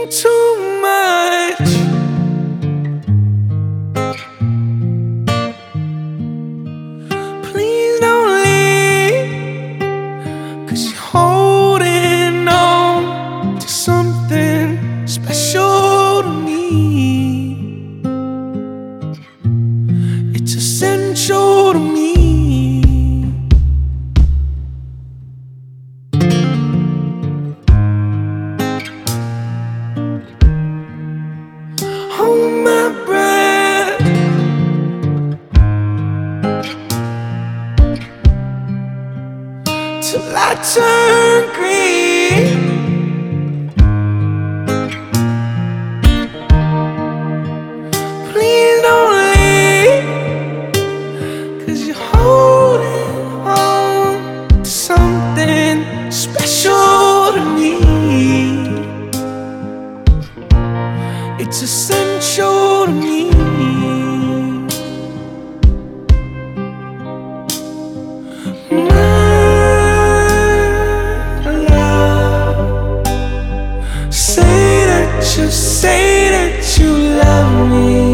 too much. Please don't leave, 'cause you're holding on to something special to me. It's essential to me. Hold my breath till I turn green. Please don't leave, 'cause you're holding on to something special to me. It's essential to me. My love, say that you love me.